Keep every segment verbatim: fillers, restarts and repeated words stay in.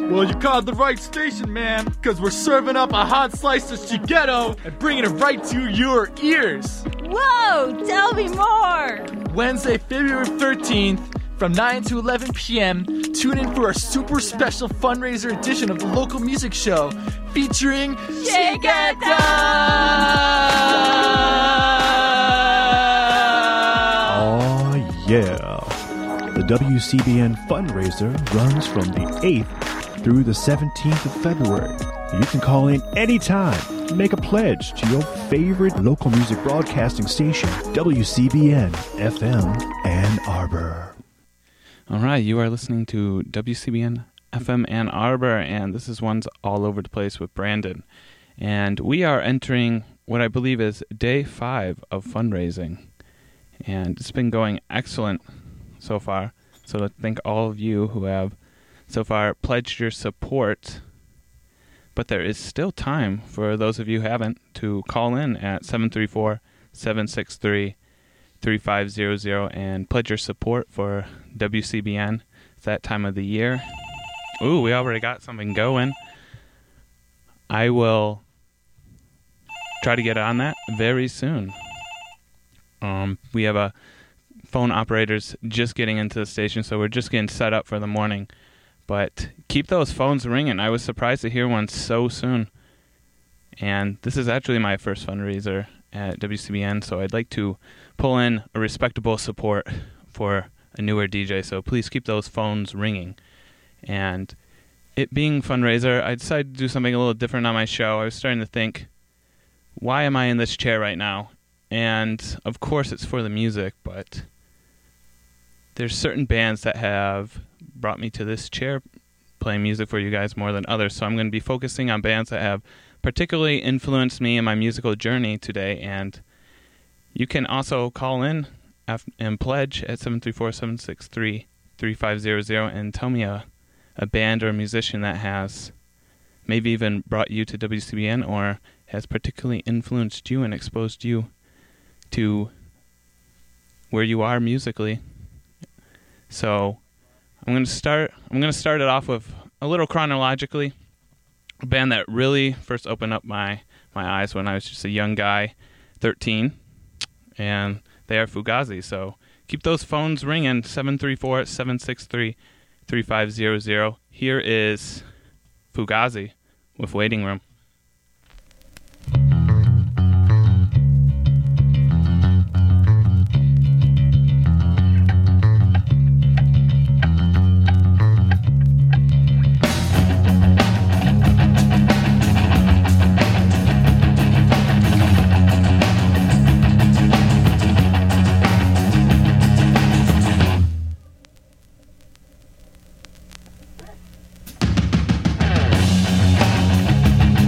Well, you called the right station, man, because we're serving up a hot slice of Shigeto and bringing it right to your ears. Whoa, tell me more. Wednesday, February thirteenth, from nine to eleven p.m., tune in for our super special fundraiser edition of the local music show featuring Shigeto! Oh, yeah. The W C B N fundraiser runs from the eighth through the seventeenth of February. You can call in anytime. Make a pledge to your favorite local music broadcasting station, W C B N F M Ann Arbor. All right, you are listening to W C B N F M Ann Arbor, and this is One's All Over the Place with Brandon. And we are entering what I believe is day five of fundraising. And it's been going excellent so far. So to thank all of you who have so far pledged your support. But there is still time for those of you who haven't to call in at seven three four, seven six three, three five zero zero and pledge your support for W C B N. It's that time of the year. Ooh, we already got something going. I will try to get on that very soon. Um, we have a phone operators just getting into the station, so we're just getting set up for the morning. But keep those phones ringing. I was surprised to hear one so soon. And this is actually my first fundraiser at W C B N, so I'd like to pull in a respectable support for a newer D J. So please keep those phones ringing. And it being fundraiser, I decided to do something a little different on my show. I was starting to think, why am I in this chair right now? And of course it's for the music, but there's certain bands that have brought me to this chair playing music for you guys more than others. So I'm going to be focusing on bands that have particularly influenced me in my musical journey today. And you can also call in and pledge at seven three four, seven six three, three five zero zero and tell me a, a band or a musician that has maybe even brought you to W C B N or has particularly influenced you and exposed you to where you are musically. So I'm going to start I'm going to start it off with a little chronologically. A band that really first opened up my, my eyes when I was just a young guy, thirteen, and they are Fugazi. So keep those phones ringing, seven three four, seven six three, three five zero zero. Here is Fugazi with Waiting Room. We'll be right back.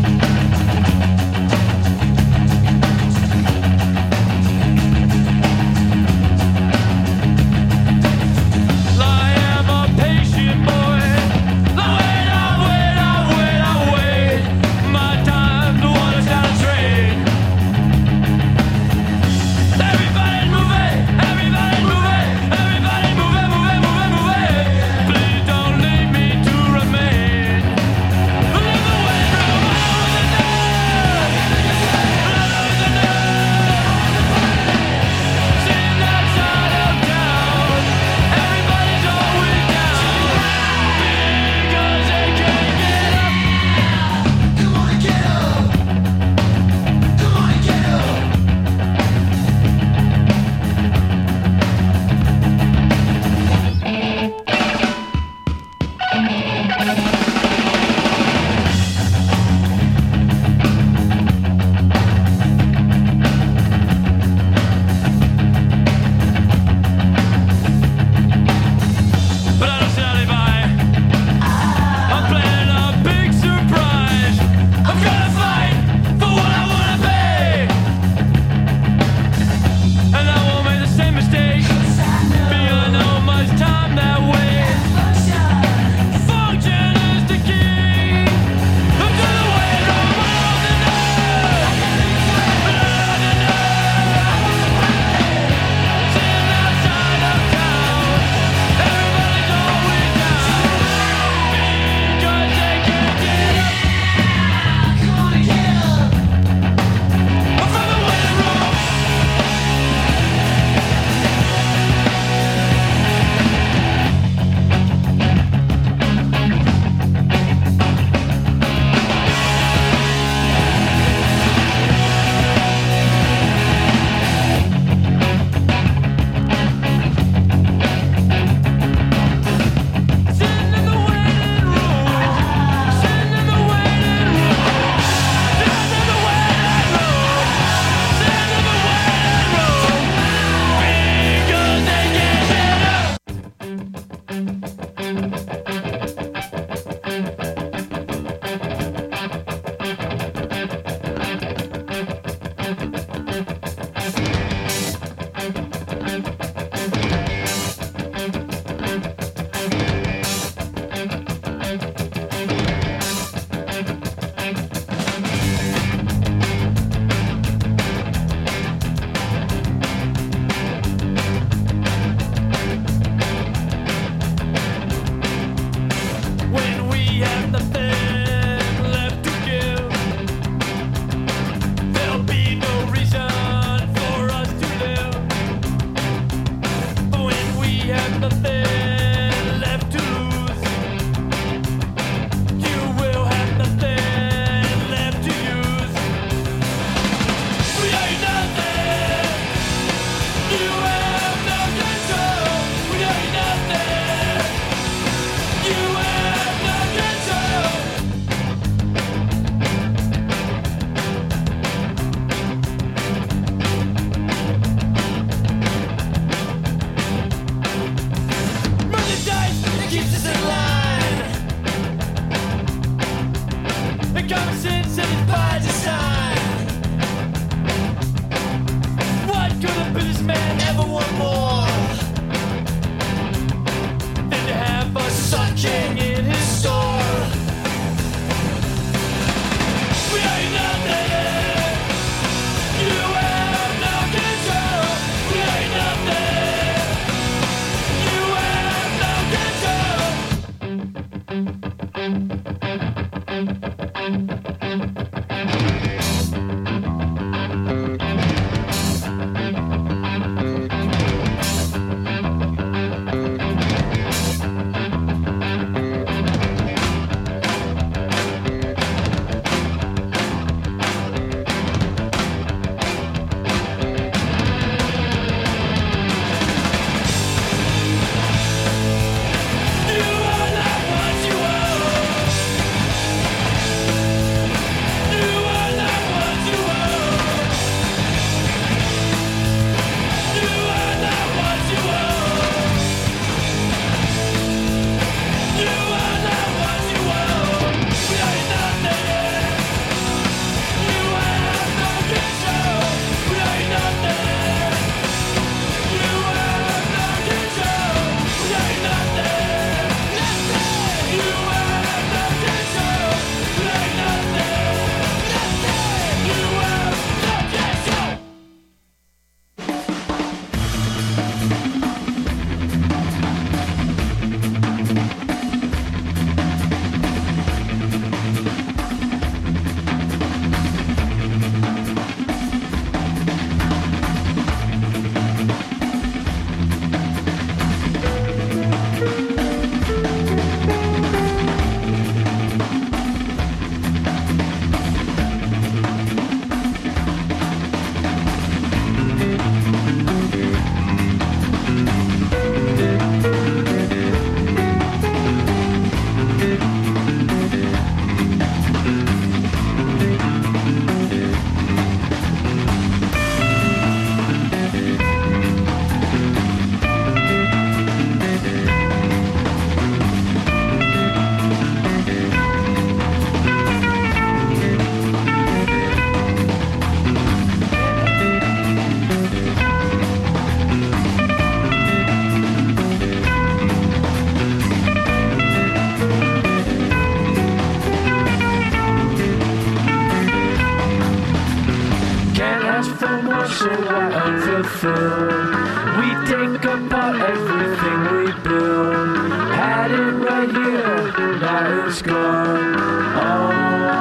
unfulfilled. We take apart everything we build. Had it right here, now it's gone. All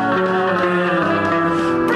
in all.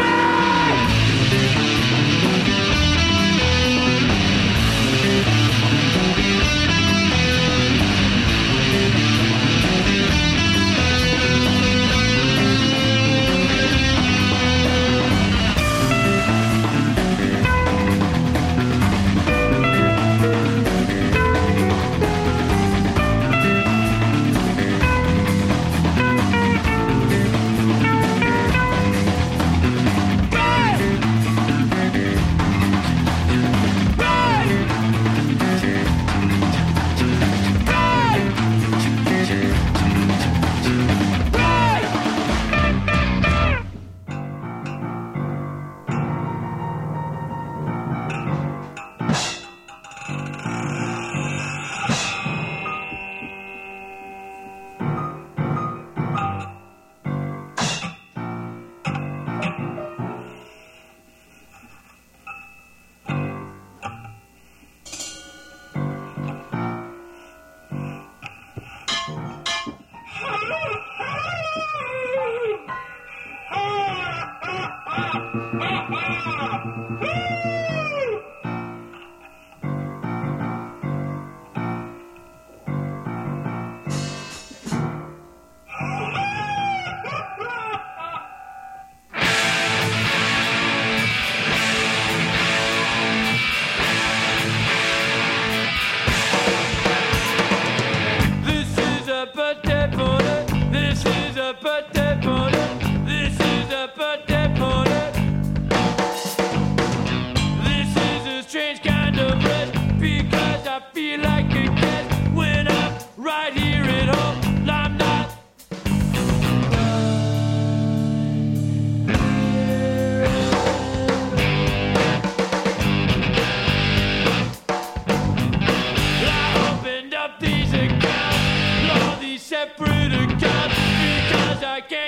Separate accounts because I can't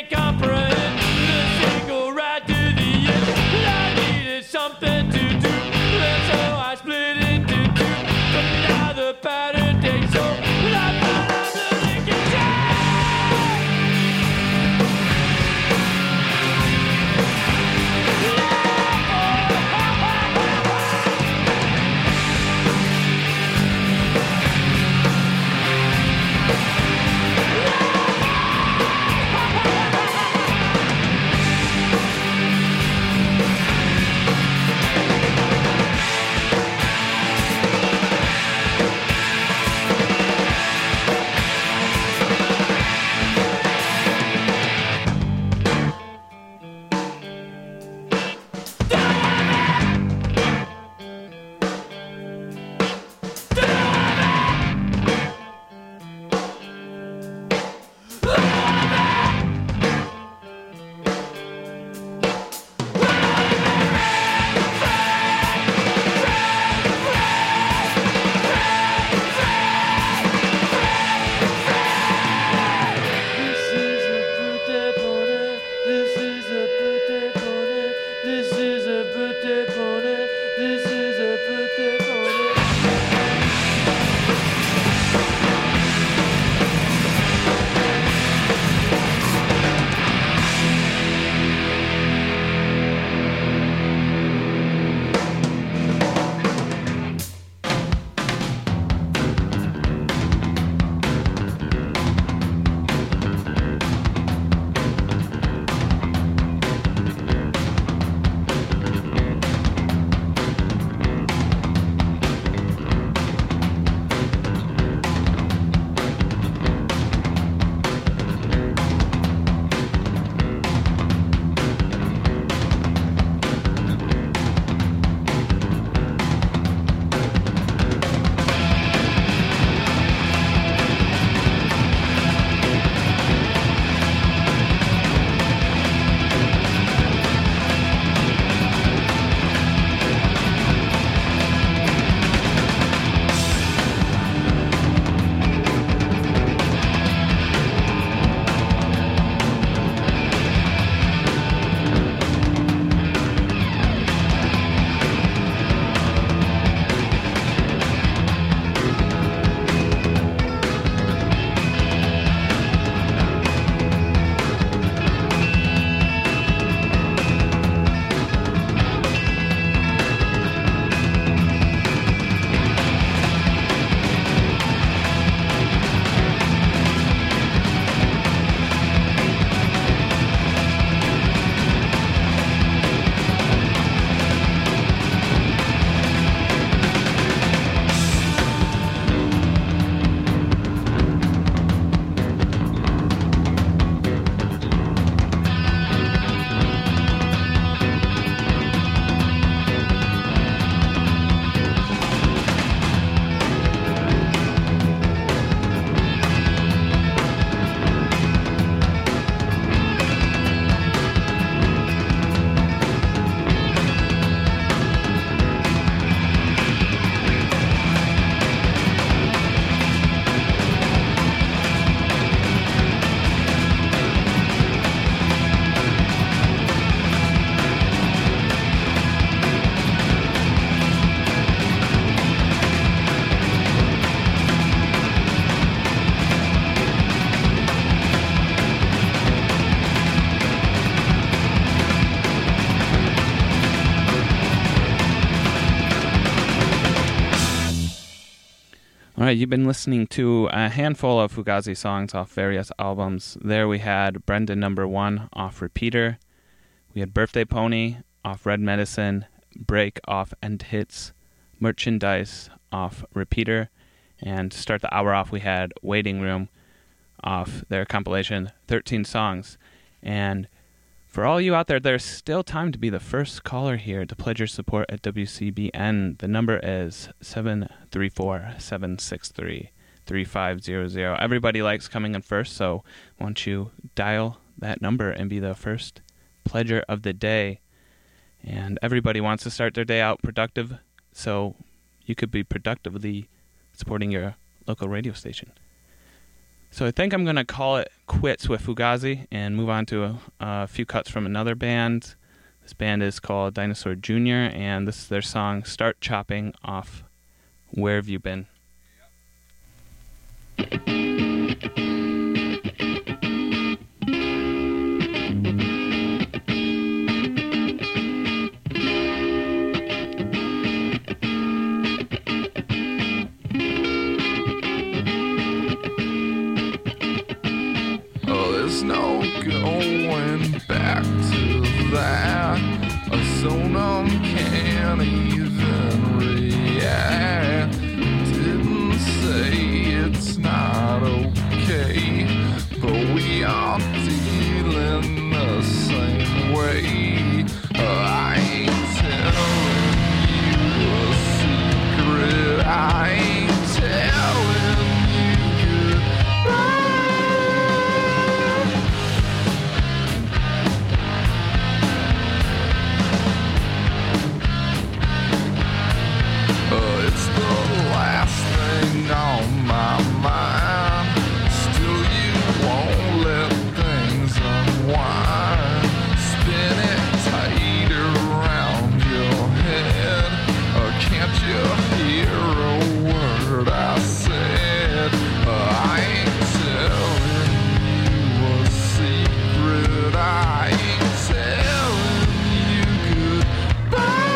All right, you've been listening to a handful of Fugazi songs off various albums. There we had Brendan Number One off Repeater. We had Birthday Pony off Red Medicine, Break off End Hits, Merchandise off Repeater, and to start the hour off we had Waiting Room off their compilation thirteen Songs. And for all you out there, there's still time to be the first caller here to pledge your support at W C B N. The number is seven three four, seven six three, three five zero zero. Everybody likes coming in first, so why don't you dial that number and be the first pledger of the day. And everybody wants to start their day out productive, so you could be productively supporting your local radio station. So I think I'm going to call it quits with Fugazi and move on to a, a few cuts from another band. This band is called Dinosaur Junior, and this is their song Start Chopping off Where Have You Been? No going back to that. So numb can't even react. Didn't say it's not okay, but we are dealing the same way. I ain't telling you a secret. I ain't telling you goodbye. It's the last thing on my mind. Still you won't let things unwind. Spin it tight around your head. Or can't you hear a word I said? I ain't telling you a secret. I ain't telling you goodbye.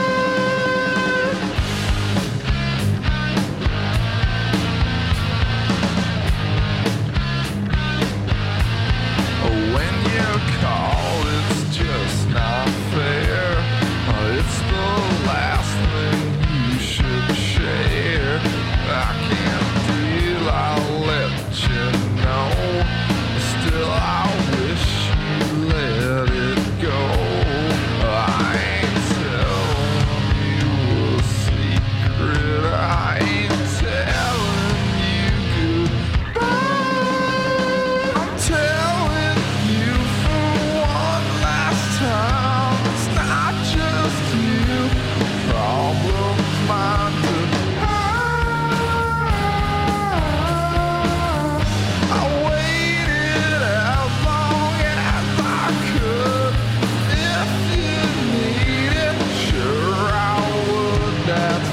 Call, it's just not fair. It's the last thing you should share. I can't deal, I'll let you know. Still, I wish you let it go. I ain't telling you a secret. I ain't telling you goodbye. I'm telling you for one last time, it's not just you, problem-minded. I waited as long as I could. If you need it, sure I would. That's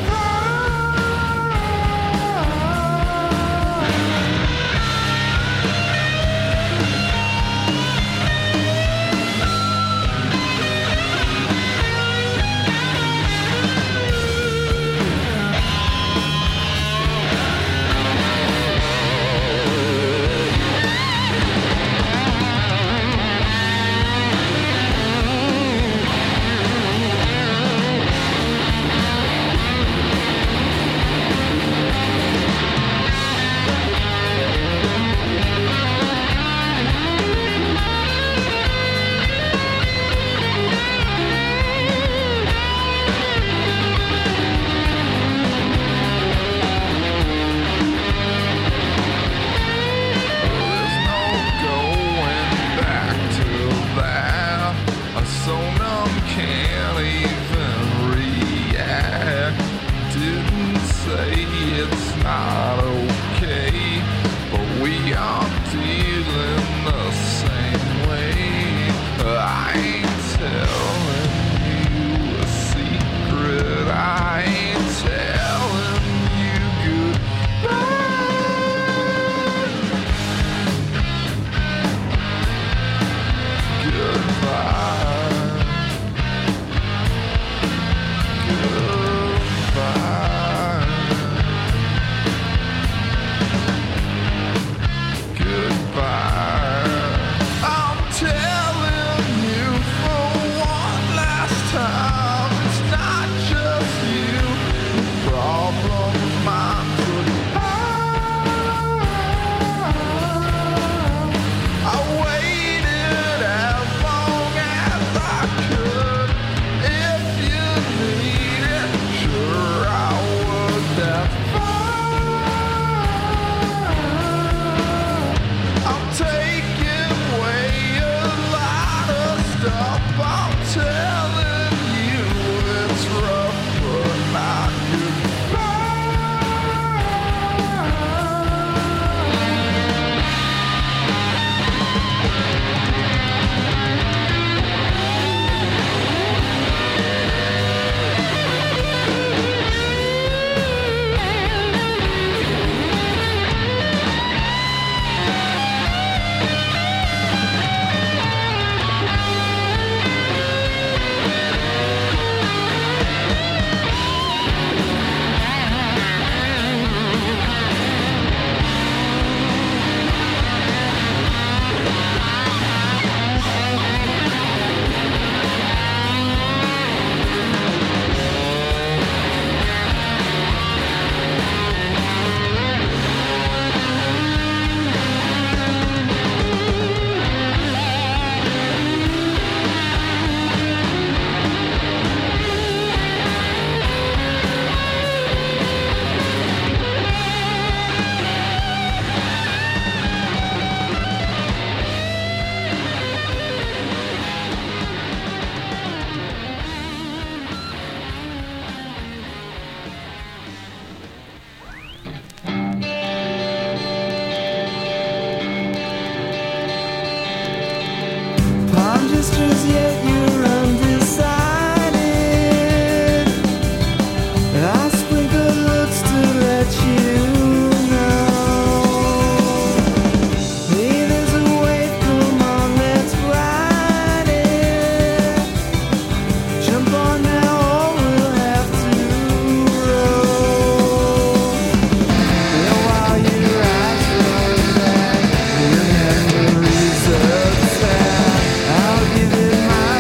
sisters, yet you're undecided. I sprinkle looks to let you know. Hey, there's a wave, come on, let's ride it. Jump on now, or we'll have to roll. And while your eyes roll back, your memories upset, I'll give it my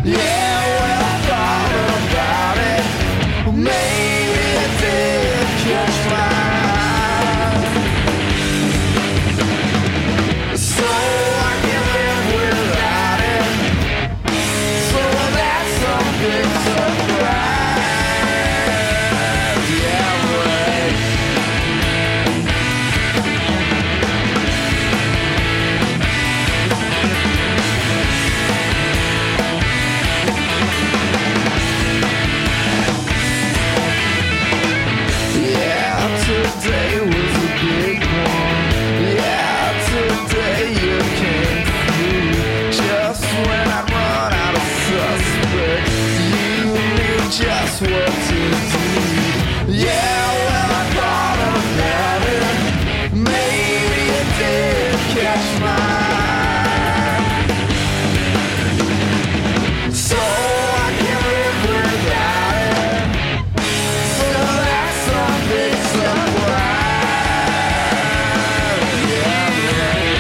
Yeah, well, I thought about it. Maybe it did catch my eye. So I can live without it. So that's a big surprise. Yeah, right. Yeah, today was a big one. Yeah, today you came through. Just when I run out of suspects, you knew just what to do. Yeah, well, I thought about it. Maybe it did catch my eye. So I can live without it. So that's a big surprise. Yeah, right.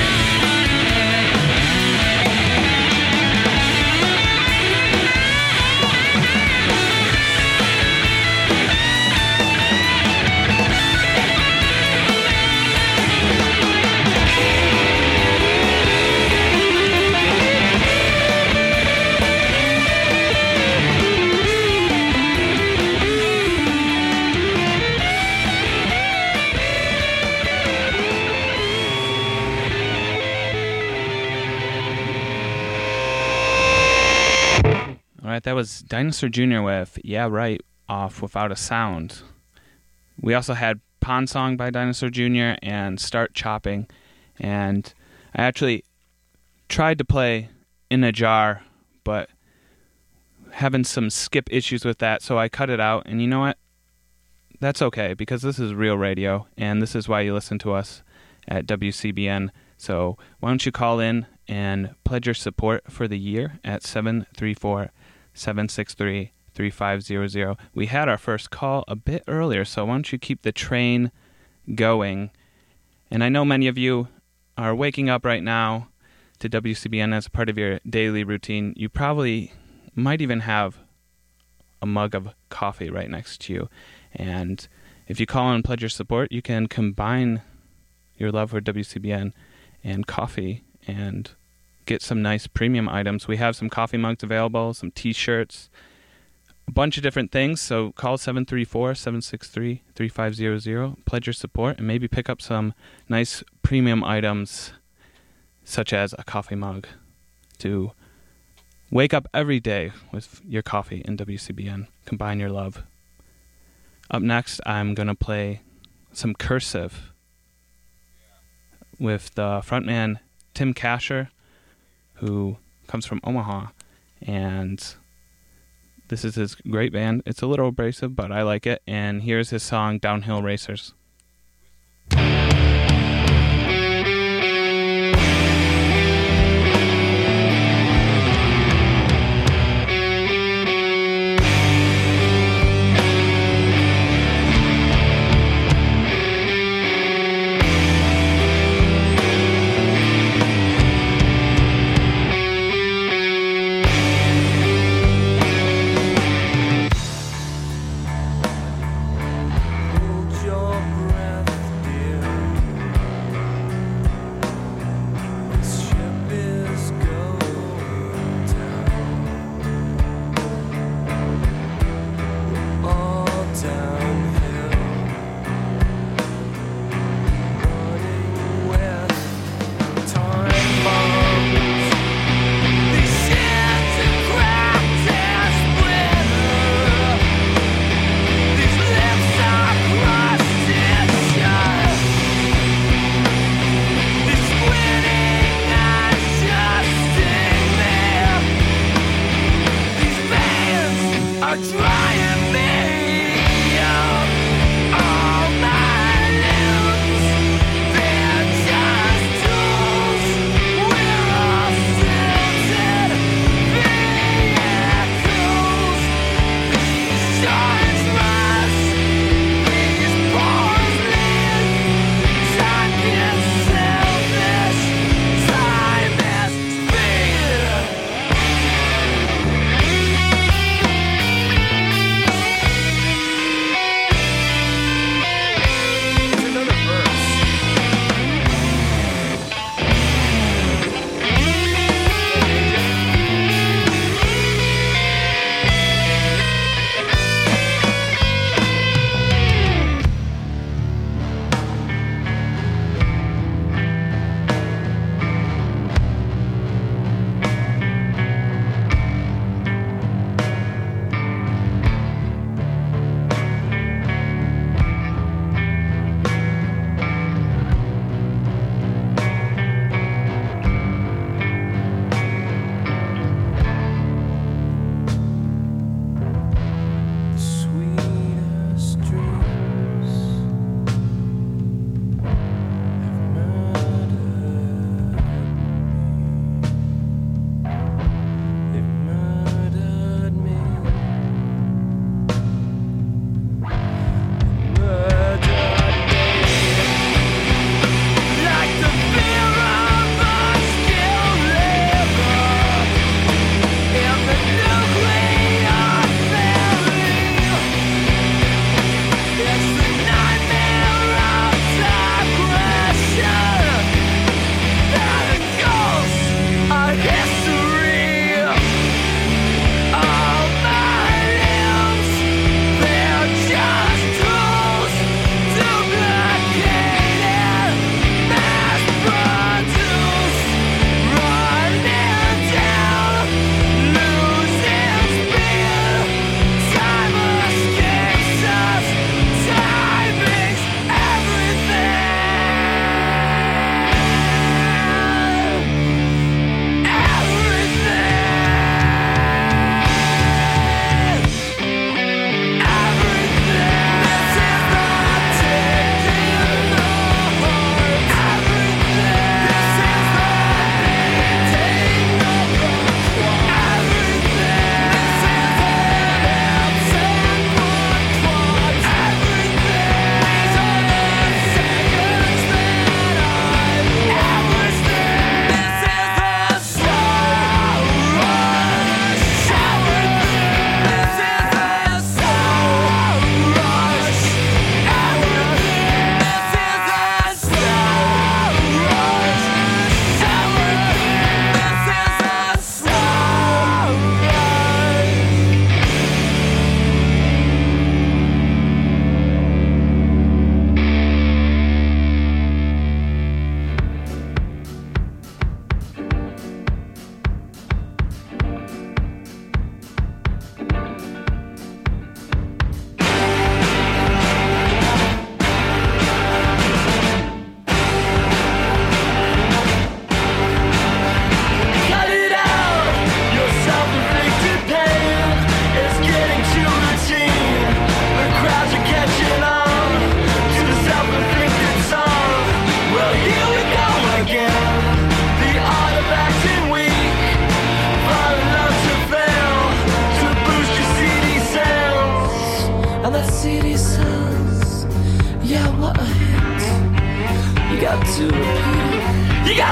All right, that was Dinosaur Junior with Yeah Right off Without a Sound. We also had Pond Song by Dinosaur Junior and Start Chopping. And I actually tried to play In a Jar, but having some skip issues with that, so I cut it out. And you know what? That's okay, because this is real radio, and this is why you listen to us at W C B N. So why don't you call in and pledge your support for the year at seven three four, seven six three, three five zero zero. We had our first call a bit earlier, so why don't you keep the train going? And I know many of you are waking up right now to W C B N as part of your daily routine. You probably might even have a mug of coffee right next to you. And if you call and pledge your support, you can combine your love for W C B N and coffee and get some nice premium items. We have some coffee mugs available, some t-shirts, a bunch of different things. So call seven three four, seven six three, three five zero zero, pledge your support, and maybe pick up some nice premium items such as a coffee mug to wake up every day with your coffee in W C B N. Combine your love. Up next, I'm going to play some Cursive with the frontman Tim Kasher, who comes from Omaha, and this is his great band. It's a little abrasive, but I like it, and here's his song, Downhill Racers. Hold your breath, dear.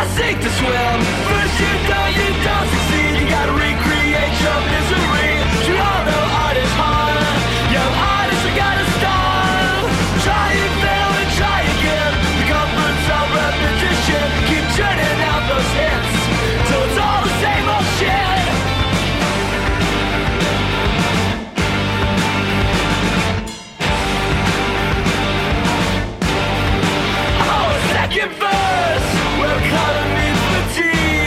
sink to swim. First you don't, you don't succeed. You gotta recreate your misery. You all know art is hard. Young artists are gotta start. Try and fail and try again. The comforts of repetition keep churning out those hits till it's all the same old shit. Oh, second verse, we're caught in fatigue.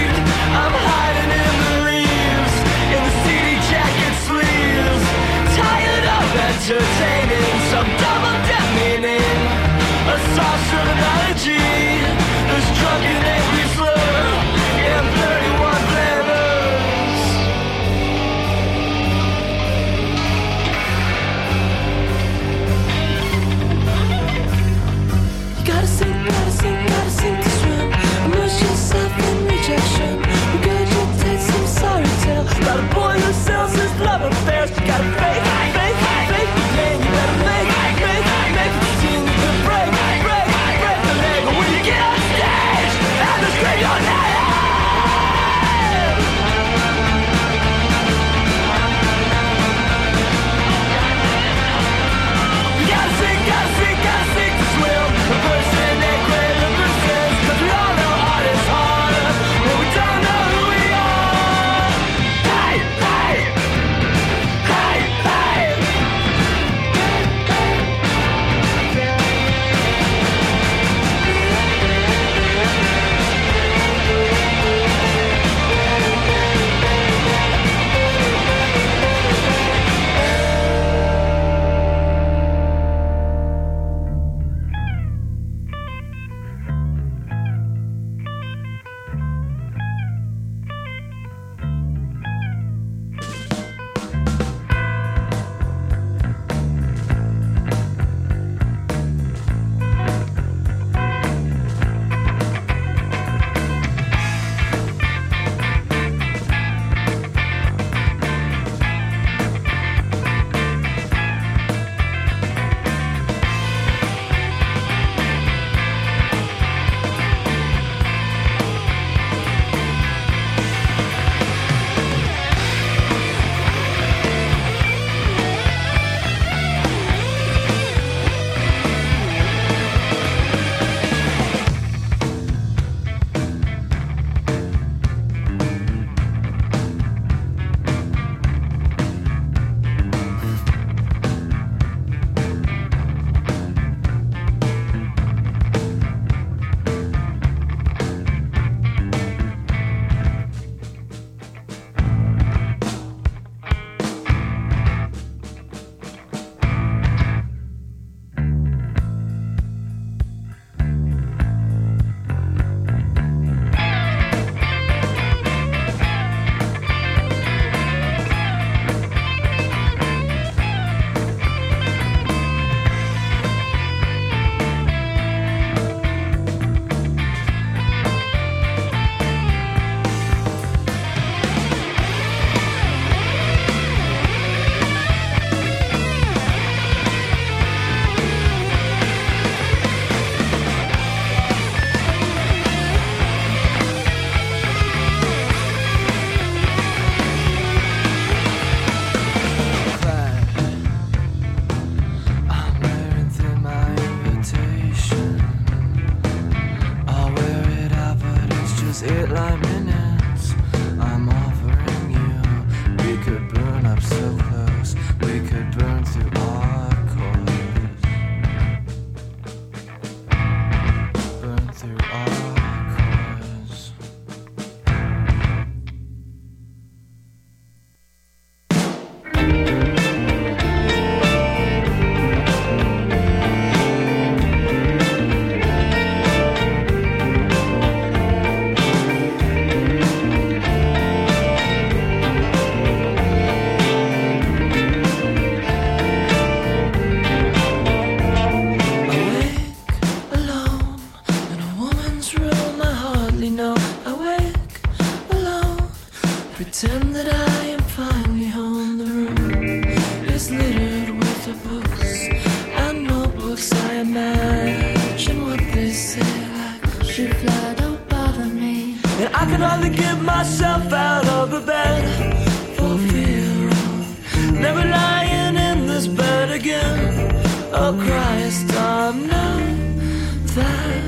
I can hardly get myself out of the bed for fear of never lying in this bed again. Oh Christ, I'm not that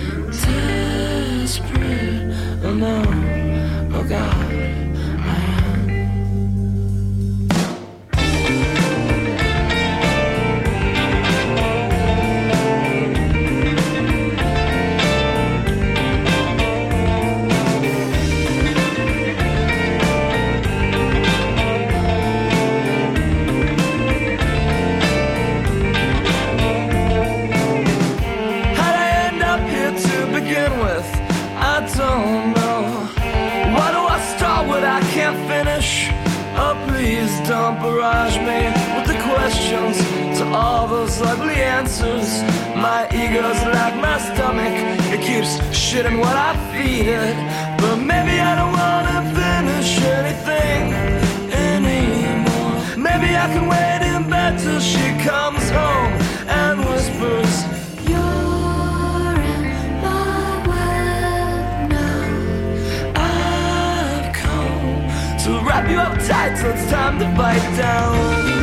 desperate. Oh no, oh God, I am. Don't barrage me with the questions to all those ugly answers. My ego's like my stomach, it keeps shitting what I feed it. But maybe I don't wanna finish anything anymore. Maybe I can wait in bed till she comes home and whispers, you're in my web now. I've come to wrap you up tight till it's time to bite down.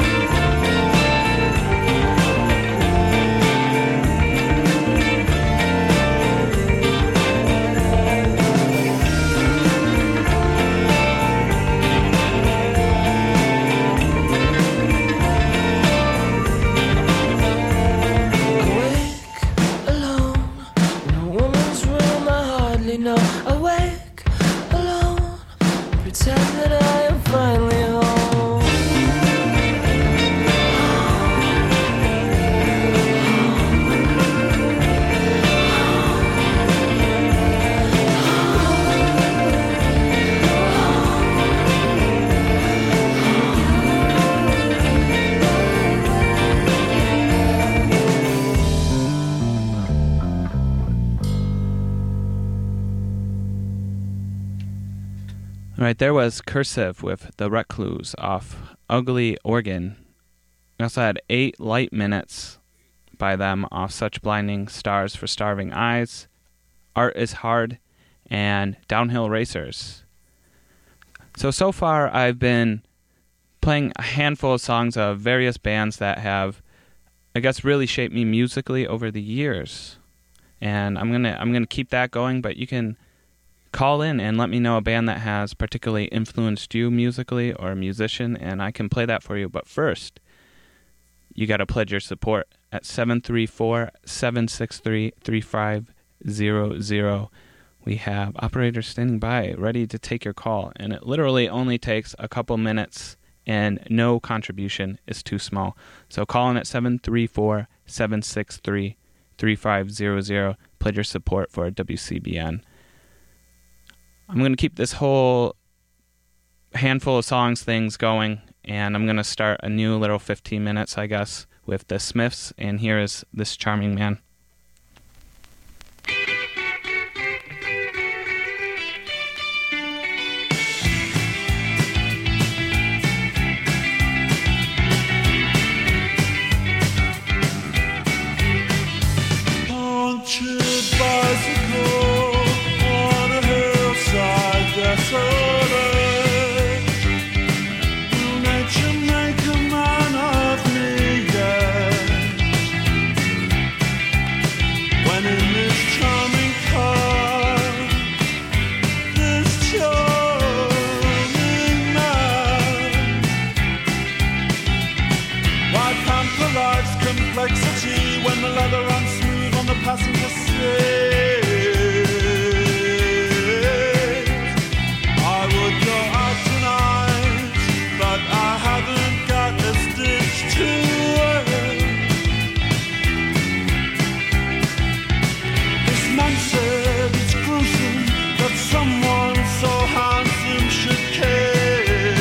Right, there was Cursive with The Recluse off Ugly Organ. We also had Eight Light Minutes by them off Such Blinding Stars for Starving Eyes, Art is Hard, and Downhill Racers. So, so far I've been playing a handful of songs of various bands that have, I guess, really shaped me musically over the years. And I'm gonna I'm gonna keep that going, but you can call in and let me know a band that has particularly influenced you musically or a musician, and I can play that for you. But first, you got to pledge your support at seven three four, seven six three, three five zero zero. We have operators standing by, ready to take your call, and it literally only takes a couple minutes, and no contribution is too small. So call in at seven three four, seven six three, three five zero zero. Pledge your support for W C B N. I'm going to keep this whole handful of songs things going, and I'm going to start a new little fifteen minutes, I guess, with the Smiths, and here is This Charming Man. When the leather runs smooth on the passenger seat, I would go out tonight, but I haven't got a stitch to wear. This man said it's gruesome that someone so handsome should care.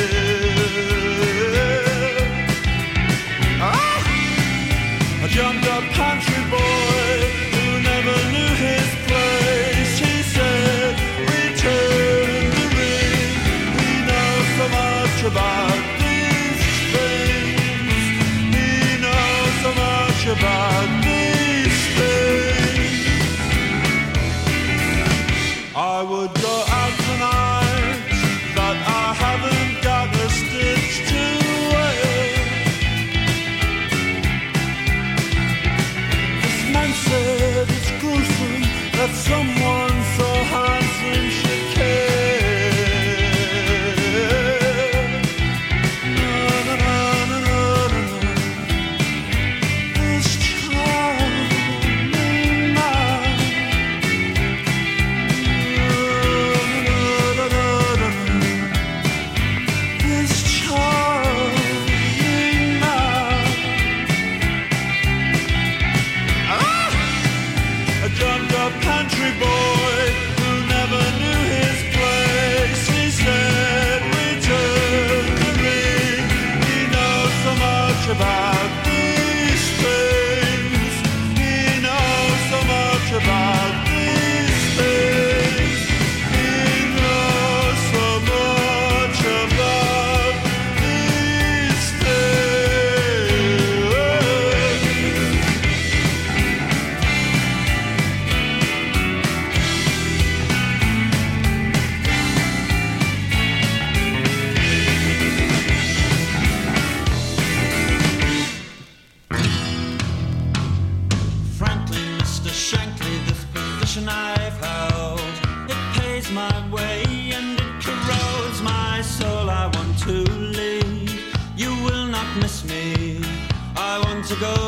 Ah! A jumped up country boy who never knew his place. He said, return the ring. We know so much about these things. We know so much about these things. I would go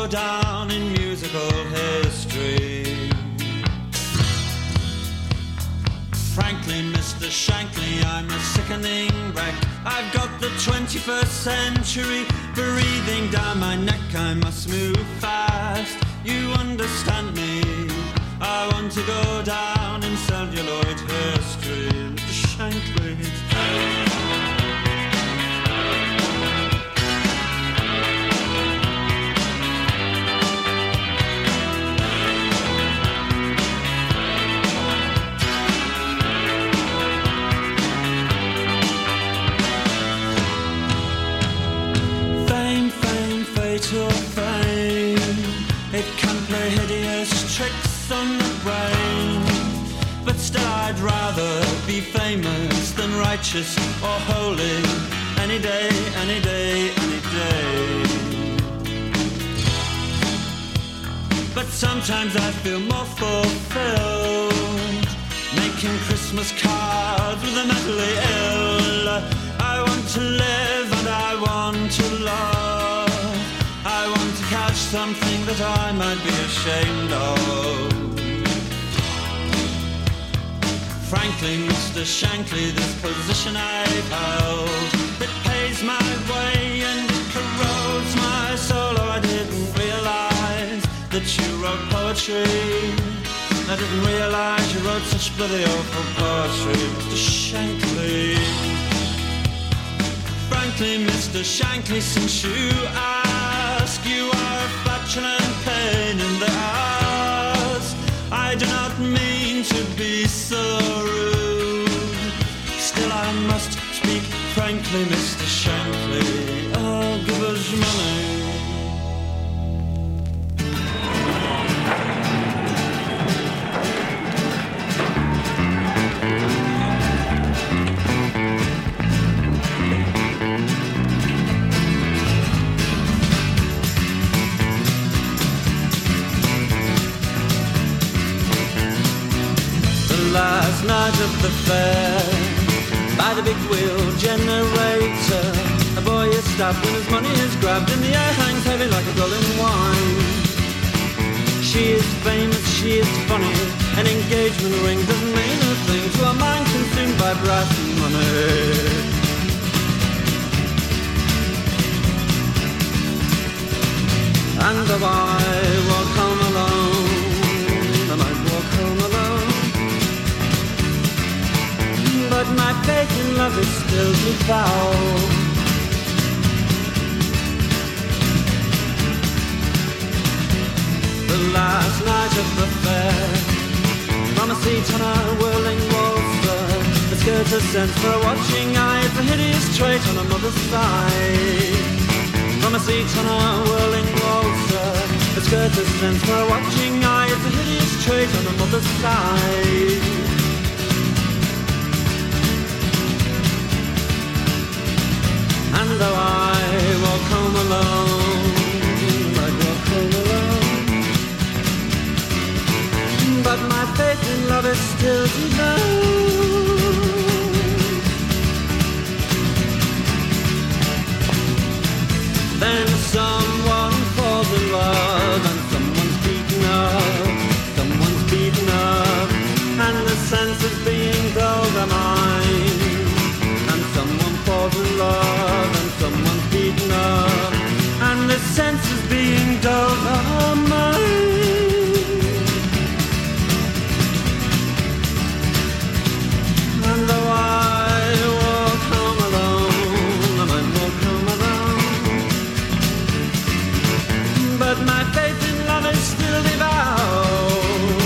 down in musical history. Frankly, Mister Shankly, I'm a sickening wreck. I've got the twenty-first century breathing down my neck. I must move fast, you understand me. I want to go down in celluloid history, Mister Shankly. Fatal fame, it can play hideous tricks on the brain. But still I'd rather be famous than righteous or holy. Any day, any day, any day. But sometimes I feel more fulfilled making Christmas cards with the mentally ill. I want to live and I want to love. I want to catch something that I might be ashamed of. Frankly, Mister Shankly, this position I've held, it pays my way and it corrodes my soul. Oh, I didn't realize that you wrote poetry. I didn't realize you wrote such bloody awful poetry, Mister Shankly. Frankly, Mister Shankly, since you ask, you are a flatulent pain in the ass. I do not mean to be so rude, still I must speak frankly, Mister Shankly. Oh, give us money. Last night at the fair, by the big wheel generator, a boy is stopped and his money is grabbed. In the air hangs heavy like a gull in wine. She is famous, she is funny. An engagement ring doesn't mean a thing to a mind consumed by brass and money. And though I walk home alone, I might walk home alone, but my faith in love is still too foul. The last night of the fair, from a seat on a whirling waltzer, the skirt a sense for a watching eye. It's a hideous trait on a mother's side. From a seat on a whirling waltzer, the skirt a sense for a watching eye. It's a hideous trait on a mother's side. And though I walk home alone, I walk home alone, but my faith in love is still too low. Then someone falls in love and someone's beaten up, someone's beaten up, and the sense of being dulled are mine. And someone falls in love and someone's beaten up, and the sense of being dulled are mine. And though I walk home alone, I might walk home alone, but my faith in love is still devout.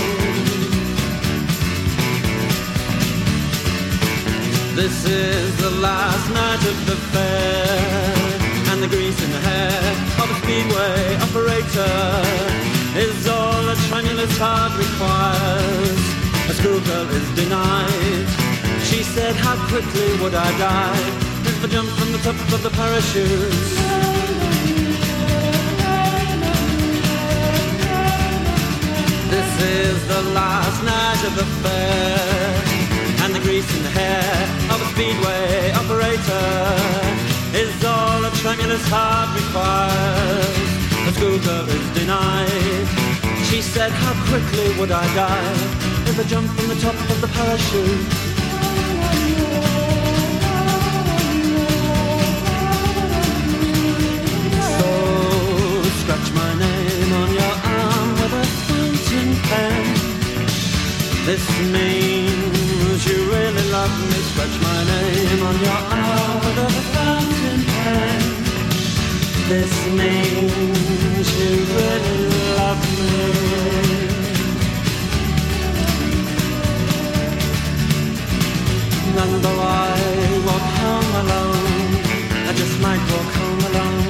This is the last night of the fair, and the grease in the hair of a speedway operator is all a tremulous heart requires. A schoolgirl is denied. She said, how quickly would I die if I jumped from the top of the parachute? This is the last night of the fair, and the grease in the hair of a speedway operator is all a tremulous heart requires. A 'cause Google is denied. She said, how quickly would I die if I jumped from the top of the parachute? So scratch my name on your arm with a fountain pen. This means you really love me. Scratch my name on your arm with a fountain pen. This means you really love me. And though I walk home alone, I just might walk home alone.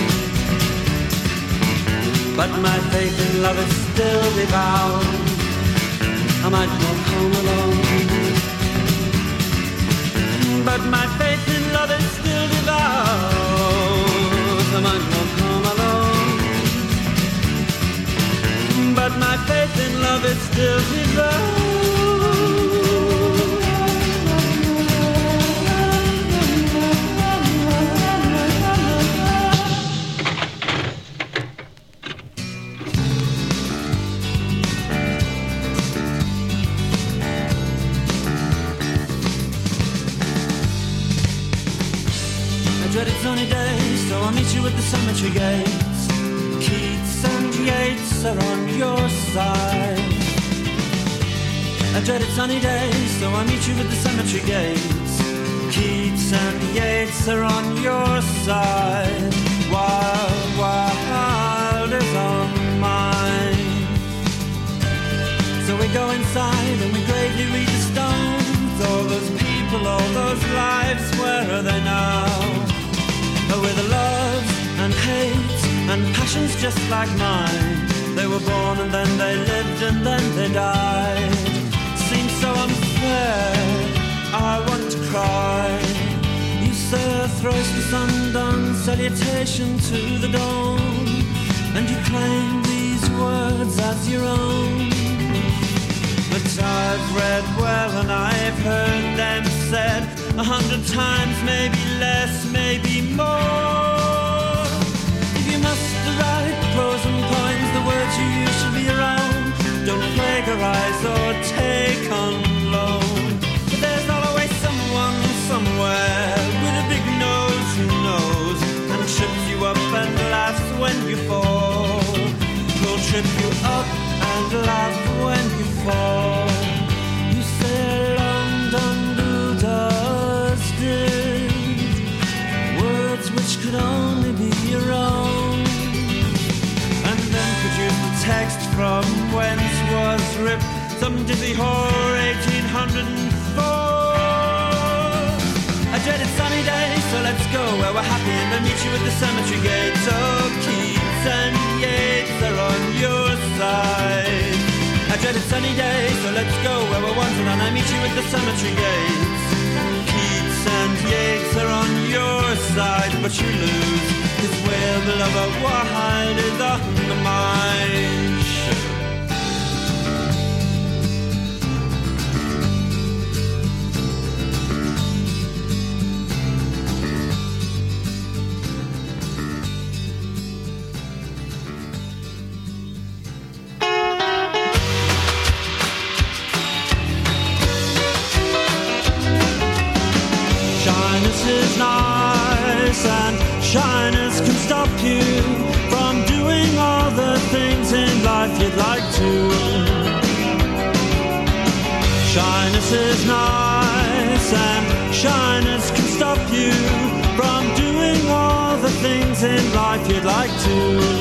But my faith in love is still devoured. I might walk home alone. But my faith in love is still devoured. I might walk home alone. But my faith in love is still devoured. Dreaded sunny days, so I'll meet you at the cemetery gates. Keats and Yeats are on your side. I dreaded sunny days, so I'll meet you at the cemetery gates. Keats and Yeats are on your side. Wild, wild is on mine. So we go inside and we gravely read the stones. All those people, all those lives, where are they now? With loves and hates and passions just like mine. They were born and then they lived and then they died. Seems so unfair, I want to cry. You say a thrice the sun-done salutation to the dawn, and you claim these words as your own. But I've read well and I've heard them said a hundred times, maybe less, maybe more. If you must write pros and poems, the words you use should be around. Don't plagiarize or take on loan. But there's always someone somewhere with a big nose who knows and trips you up and laughs when you fall. Who'll trip you up and laugh when you fall. You say London words which could only be your own, and then produce the text from whence was ripped some dizzy whore eighteen oh four. A dreaded sunny day, so let's go where we're happy and then meet you at the cemetery gates. Oh, Keats and Yeats are on your side. A dreaded sunny day, so let's go where we're wanted and I meet you at the cemetery gates. And Yeats are on your side, but you lose, 'cause where the lover wide is on the mind. Is nice and shyness can stop you from doing all the things in life you'd like to. Shyness is nice and shyness can stop you from doing all the things in life you'd like to.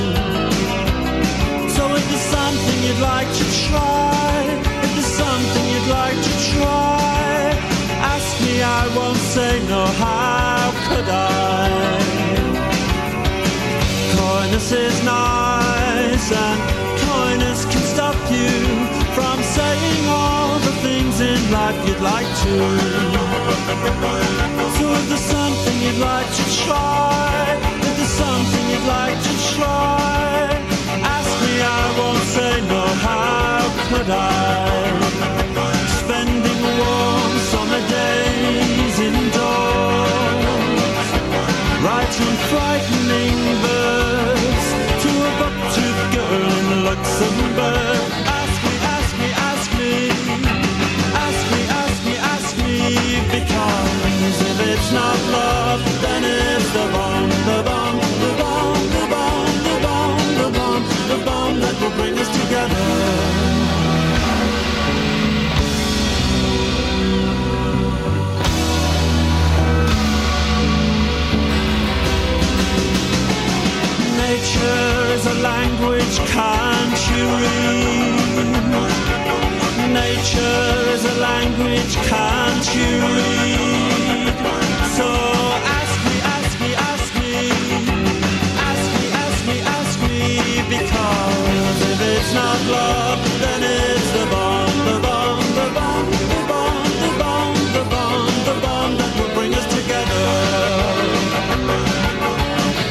So if there's something you'd like to try, if there's something you'd like to try, ask me, I won't say no, how could I? Coyness is nice and coyness can stop you from saying all the things in life you'd like to. So if there's something you'd like to try, if there's something you'd like to try, ask me, I won't say no, how could I? Spending warm summer days indoors, writing frightening verse to a Luxembourg. Ask me, ask me, ask me. Ask me, ask me, ask me. Because if it's not love, then it's the bomb, the bomb, the bomb, the bomb, the bomb, the bomb, the bomb that will bring us together. Nature's a language, can't you read? Nature is a language, can't you read?